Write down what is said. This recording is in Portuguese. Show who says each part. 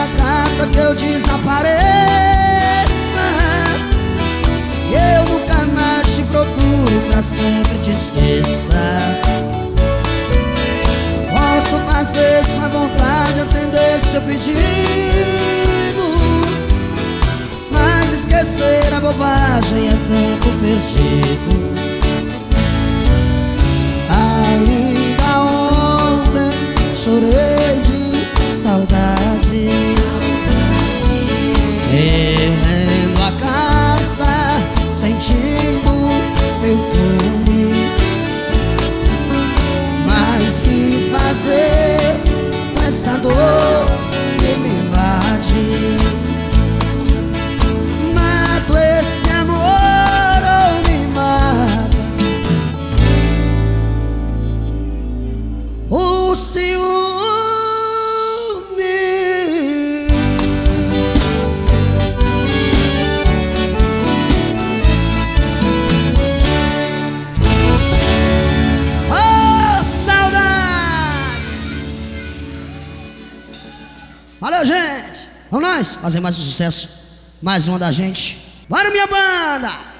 Speaker 1: uma carta que eu desapareça e eu nunca mais te procuro, pra sempre te esqueça. Posso fazer sua vontade, atender seu pedido, mas esquecer a bobagem é tempo perdido. Ainda ontem chorei de saudade, relendo a carta, sentindo meu fome. Mas que fazer com essa dor que me invade? Mato esse amor ou me mata o ciúme? Valeu, gente! Vamos nós fazer mais um sucesso. Mais uma da gente. Bora, minha banda!